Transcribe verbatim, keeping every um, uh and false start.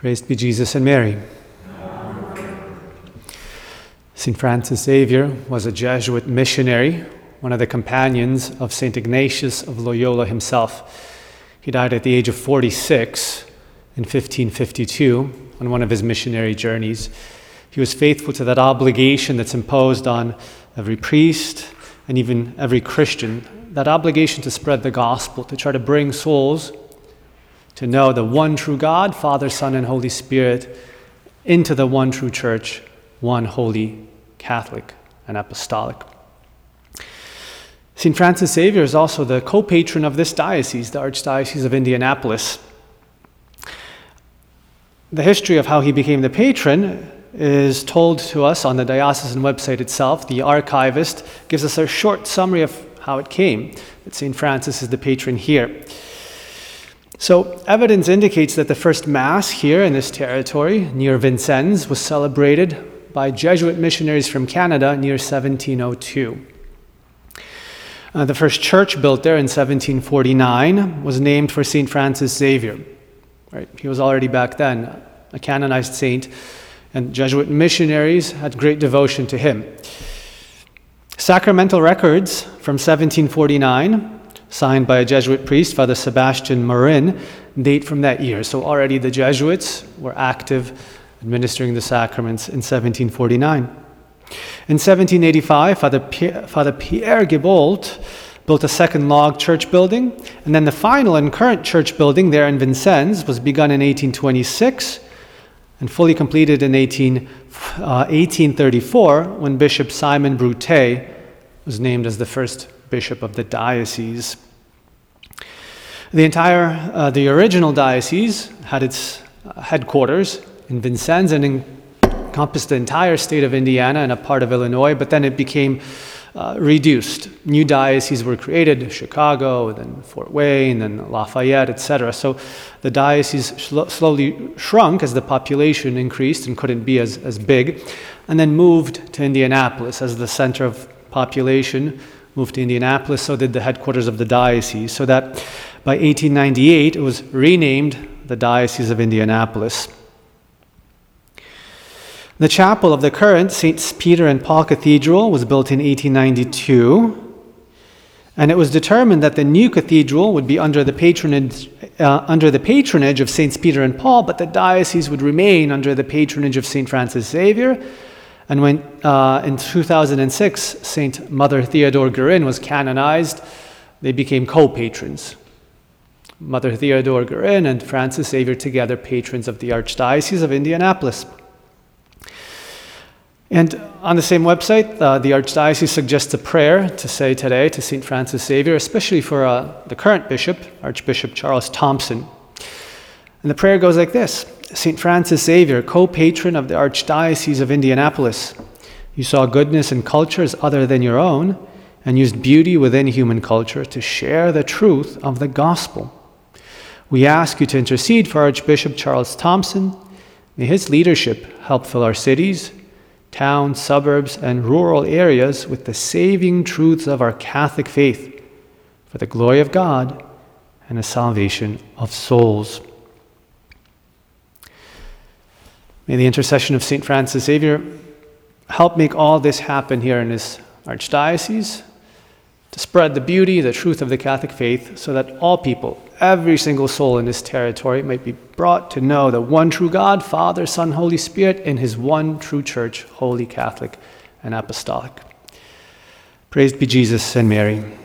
Praised be Jesus and Mary. Saint Francis Xavier was a Jesuit missionary, one of the companions of Saint Ignatius of Loyola himself. He died at the age of forty-six in fifteen fifty-two on one of his missionary journeys. He was faithful to that obligation that's imposed on every priest and even every Christian, that obligation to spread the gospel, to try to bring souls to know the one true God, Father, Son, and Holy Spirit, into the one true church, one holy, Catholic, and apostolic. Saint Francis Xavier is also the co-patron of this diocese, the Archdiocese of Indianapolis. The history of how he became the patron is told to us on the diocesan website itself. The archivist gives us a short summary of how it came, that Saint Francis is the patron here. So evidence indicates that the first Mass here in this territory, near Vincennes, was celebrated by Jesuit missionaries from Canada near seventeen oh two. Uh, the first church built there in seventeen forty-nine was named for Saint Francis Xavier. Right? He was already back then a canonized saint, and Jesuit missionaries had great devotion to him. Sacramental records from seventeen forty-nine, signed by a Jesuit priest, Father Sebastian Morin, date from that year. So already the Jesuits were active administering the sacraments in seventeen forty-nine. In seventeen eighty-five, Father Pierre, Father Pierre Gibault built a second log church building, and then the final and current church building there in Vincennes was begun in eighteen twenty-six and fully completed in eighteen thirty-four when Bishop Simon Broutet was named as the first bishop of the diocese. The entire, uh, the original diocese had its uh, headquarters in Vincennes and encompassed the entire state of Indiana and a part of Illinois, but then it became uh, reduced. New dioceses were created, Chicago, then Fort Wayne, then Lafayette, et cetera. So the diocese sl- slowly shrunk as the population increased and couldn't be as, as big, and then moved to Indianapolis as the center of population. Moved to Indianapolis, so did the headquarters of the diocese, so that by eighteen ninety-eight it was renamed the Diocese of Indianapolis. The chapel of the current Saints Peter and Paul Cathedral was built in eighteen ninety-two, and it was determined that the new cathedral would be under the patronage, uh, under the patronage of Saints Peter and Paul, but the diocese would remain under the patronage of Saint Francis Xavier. And when uh, in two thousand six, Saint Mother Theodore Guerin was canonized, they became co-patrons. Mother Theodore Guerin and Francis Xavier together, patrons of the Archdiocese of Indianapolis. And on the same website, uh, the Archdiocese suggests a prayer to say today to Saint Francis Xavier, especially for uh, the current bishop, Archbishop Charles Thompson. And the prayer goes like this: Saint Francis Xavier, co-patron of the Archdiocese of Indianapolis, you saw goodness in cultures other than your own and used beauty within human culture to share the truth of the gospel. We ask you to intercede for Archbishop Charles Thompson. May his leadership help fill our cities, towns, suburbs, and rural areas with the saving truths of our Catholic faith for the glory of God and the salvation of souls. May the intercession of Saint Francis Xavier help make all this happen here in this archdiocese, to spread the beauty, the truth of the Catholic faith, so that all people, every single soul in this territory, might be brought to know the one true God, Father, Son, Holy Spirit, in his one true church, holy, Catholic, and apostolic. Praised be Jesus and Mary.